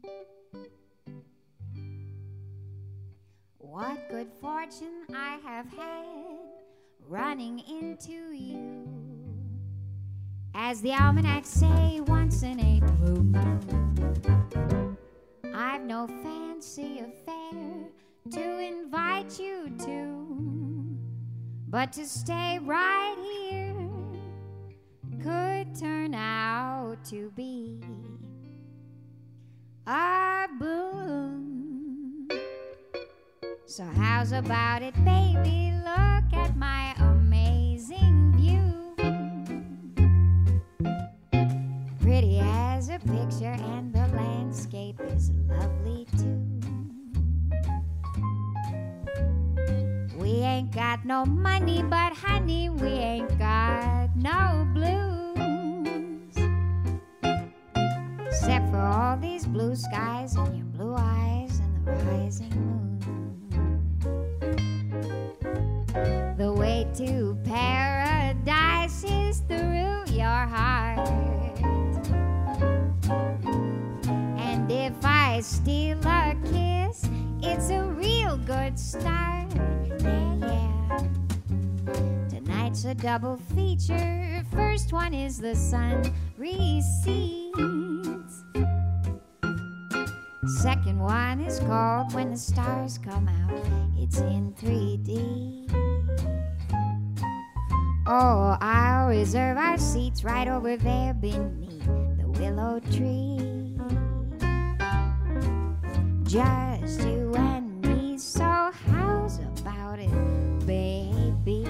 What good fortune I have had running into you. As the almanacs say, once in a blue moon. I've no fancy affair to invite you to, but to stay right here could turn out to be a boon. So how's about it, baby? Look at my amazing view. Pretty as a picture, and the landscape is lovely too. We ain't got no money, but honey, we ain't got no blues. Except for all these blue skies and your blue eyes and the rising moon. The way to paradise is through your heart. And if I steal a kiss, it's a real good start. Yeah, yeah. Tonight's a double feature. First one is the sun recedes. Second one is called When the Stars Come Out. It's in 3D. Oh, I'll reserve our seats right over there beneath the willow tree. Just you and me, so how's about it, baby?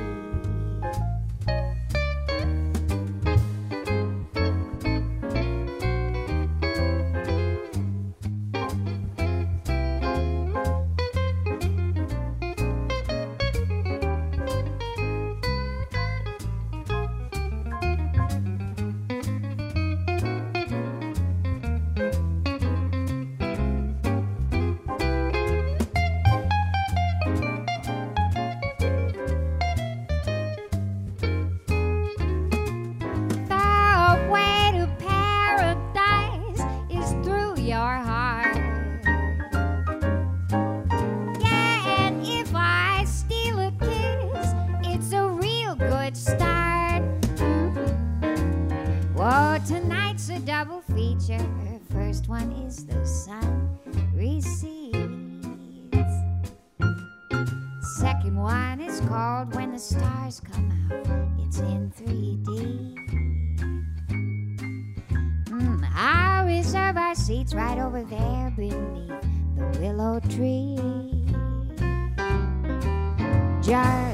Tonight's a double feature. First one is the sun recedes. Second one is called When the Stars Come Out. It's in 3D. I'll reserve our seats right over there beneath the willow tree. Just